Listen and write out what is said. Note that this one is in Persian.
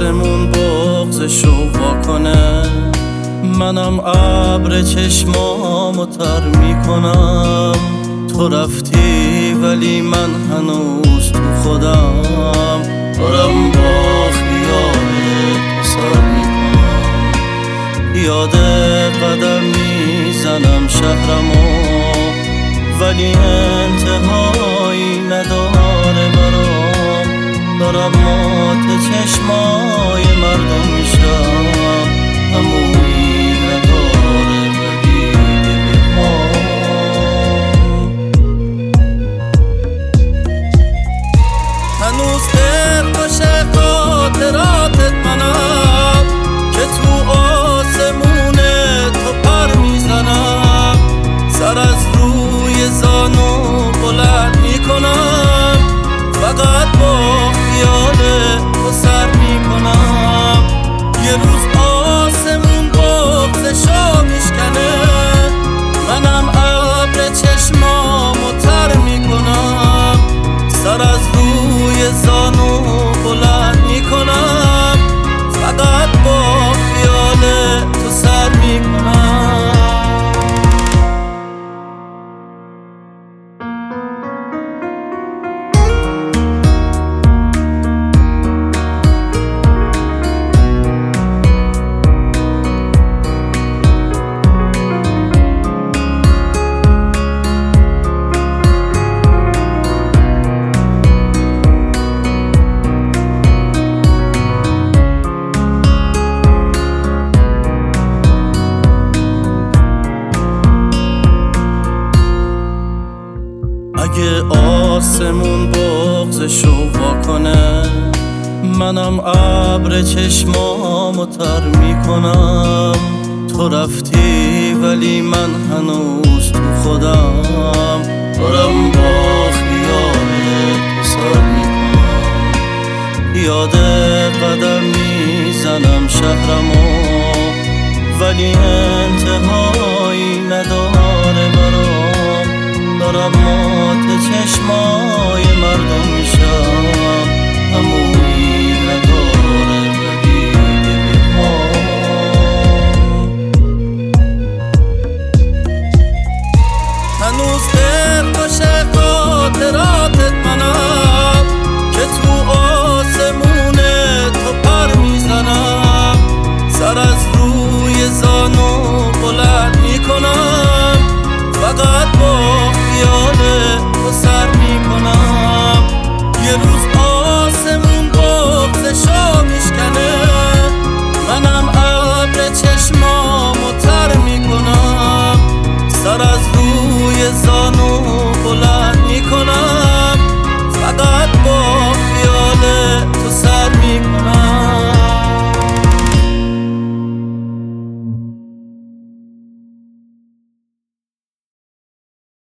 آسمون بغضشو واکنه، منم ابر چشمامو تر میکنم. تو رفتی ولی من هنوز تو خودم، دارم با خیالت سر میکنم. یاد قدم میزنم شهرمو، ولی انتهایی نداره برام. دارم مات چشمای مردم میشم، همونی نداره ولی هنوز دلخوش خاطراتت منم که تو آسمون تو پر میزنم. سر از روی زانو بلند میکنم، فقط با خیال تو سر میکنم. یه روز آسمون بغضشو میشکنه، منم ابر چشمامو تر میکنم. سر از روی زانو بلند میکنم، فقط با خیال تو سر میکنم. اگه آسمون بغضشو واکنه، منم ابر چشمامو تر میکنم. تو رفتی ولی من هنوز تو خودم، دارم با خیالت سر میکنم. یاد قدم میزنم شهرمو، ولی انتهایی نداره برام. دارم مات چشمای مردم